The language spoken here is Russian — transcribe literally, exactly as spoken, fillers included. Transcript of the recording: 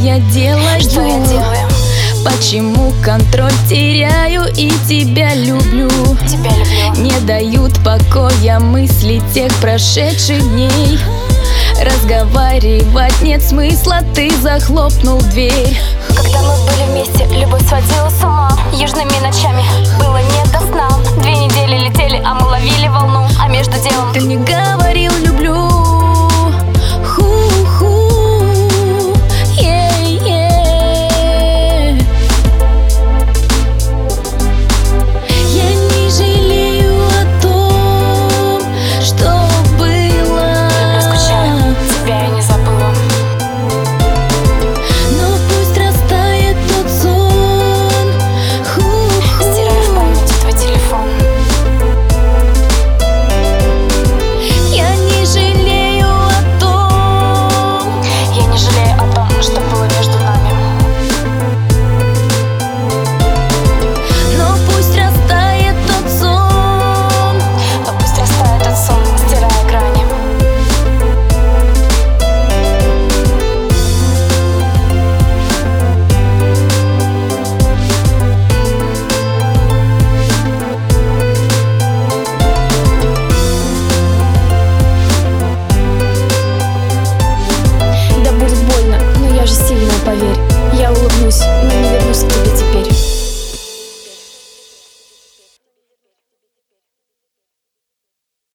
я делаю? Что я делаю? Почему контроль теряю и тебя люблю? Тебя люблю. Не дают покоя мысли тех прошедших дней. Разговаривать нет смысла, ты захлопнул дверь. Когда мы были вместе, любовь сводила с ума. Южными ночами было не до сна. Две недели летели, а мы ловили волну. А между делом ты мне говорил люблю.